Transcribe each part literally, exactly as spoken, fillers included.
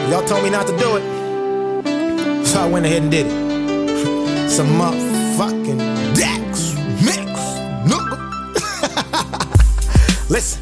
Y'all told me not to do it, so I went ahead and did it. Some motherfucking Dax mix, nigga. Listen,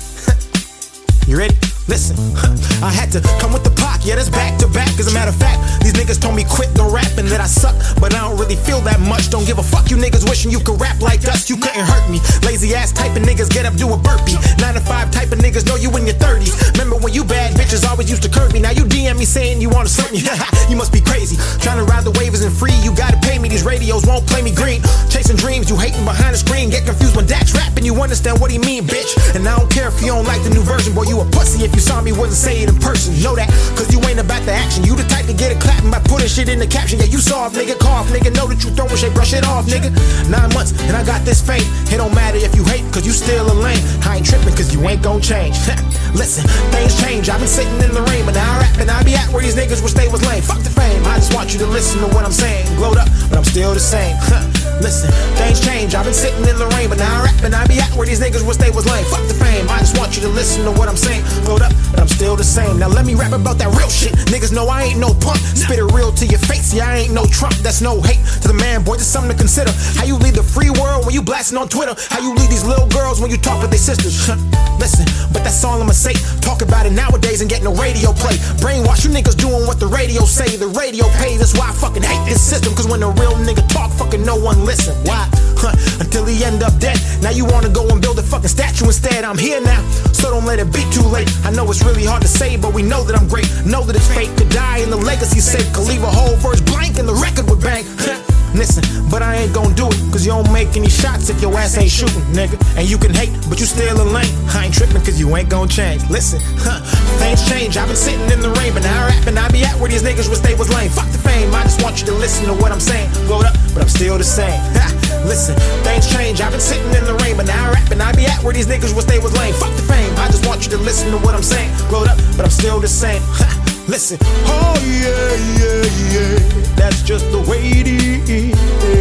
you ready? Listen, I had to come with the Pac, yeah, that's back to back. As a matter of fact, these niggas told me quit the rapping, that I suck, but I don't really feel that much. Don't give a fuck, you niggas wishing you could rap like us. You couldn't hurt me. Lazy ass type of niggas get up, do a burpee. Nine to five type of niggas know you in your thirties. Remember when you bad bitches always used to curb me. Now you D M me saying you wanna slip me. You must be crazy. Trying to ride the wave isn't free, you gotta pay me. These radios won't play me green. Chasing dreams, you hating behind the screen. Get confused when Dax rapping, you understand what he mean, bitch. And I don't care if you don't like the new version, boy, you a pussy. If you saw me, wouldn't say it in person. Know that, cause you ain't about the action. You the type to get it clapping by putting shit in the caption. Yeah, you soft, nigga, cough, nigga. Know that you throwing shit, brush it off, nigga. Nine months, and I got this fame. It don't matter if you hate, cause you still a lame. I ain't tripping, cause you ain't gon' change. Listen, things change. I've been sitting in the rain, but now I rap and I be at where these niggas wish they was lame. Fuck the fame, I just want you to listen to what I'm saying. Glowed up, but I'm still the same. Listen, things change. I've been sitting in the rain, but now I rap and I be at where these niggas wish they was lame. Fuck the fame, I just want you to listen to what I'm saying. Glowed up, but I'm still the same. Now let me rap about that real shit. Niggas know I ain't no punk. Spit it real to your face. Yeah, I ain't no Trump. That's no hate to the man, boy. Just something to consider. How you lead the free world when you blasting on Twitter? How you lead these little girls when you talk with their sisters? Listen, but that's all I'ma say. Talk about it nowadays and get no radio play. Brainwash you niggas doing what the radio say. The radio pays. That's why I fucking hate this system. Cause when a real nigga talk, fucking no one listen. Why? Huh, until he end up dead. Now you wanna go and build a fucking statue instead. I'm here now, so don't let it be too late. I know it's really hard to say, but we know that I'm great. Know that it's fake, could die and the legacy's safe. Could leave a whole verse blank and the record would bang. Listen, but I ain't gon' do it, cause you don't make any shots if your ass ain't shooting, nigga. And you can hate, but you still a lame. I ain't tripping, cause you ain't gon' change. Listen, huh, things change. I've been sitting in the rain, but now I rap and I be at where these niggas wish they was lame. Fuck the fame, I just want you to listen to what I'm saying. Glowed up, but I'm still the same. Listen, things change. I've been sitting in the rain, but now I rap and I be at where these niggas wish they was lame. Fuck the fame, I just want you to listen to what I'm saying. Glowed up, but I'm still the same. Listen, oh yeah, yeah, yeah, that's just the way it is.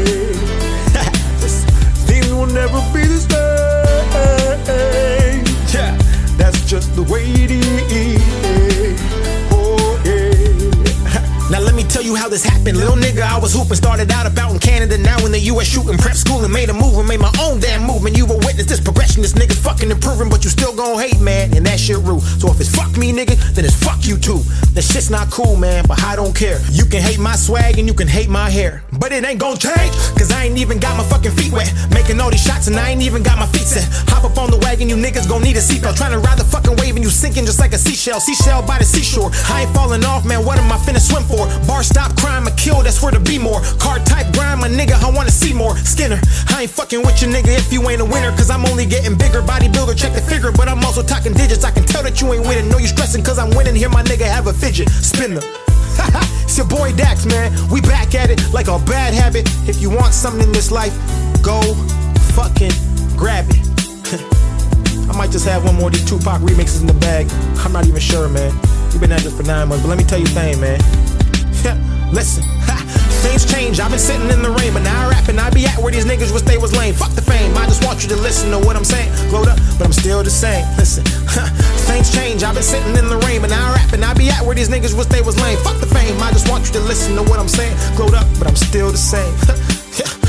Things will never be the same. Yeah, that's just the way it is. Oh yeah. Now let me tell you how this happened. Little nigga, I was hooping, started out about in Canada, now in the U S shooting, prep school and made a move and made my own damn movement. You will witness this progression, this nigga's fucking improving, but you still gon' hate, man, and that shit rude. So if it's fuck me, nigga, then it's fuck you too. That shit's not cool, man, but I don't care. You can hate my swag and you can hate my hair, but it ain't gon' change, cause I ain't even got my fucking feet wet. Making all these shots and I ain't even got my feet set. Hop up on the wagon, you niggas gon' need a seatbelt. Trying to ride the fucking wave and you sinking just like a seashell. Seashell by the seashore. I ain't falling off, man, what am I finna swim for? Bar stop, crime, or kill, that's where to be more. Card type grind, my nigga, I wanna see more. Skinner, I ain't fucking with you, nigga, if you ain't a winner, cause I'm only getting bigger. Bodybuilder, check the figure, but I'm also talking digits. I can tell that you ain't winning. Know you stressing cause I'm winning. Here my nigga have a fidget spinner. It's your boy Dax, man. We back at it like a bad habit. If you want something in this life, go fucking grab it. I might just have one more of these Tupac remixes in the bag. I'm not even sure, man. We've been at this for nine months, but let me tell you a thing, man. Listen, things change. I've been sitting in the rain, but now I rap and I be at where these niggas wish they was lame. Fuck the fame, I just want you to listen to what I'm saying. Glowed up, but I'm still the same. Listen, things change. I've been sitting in the rain, but now I rap and I be at where these niggas wish they was lame. Fuck the fame, I just want you to listen to what I'm saying. Glowed up, but I'm still the same.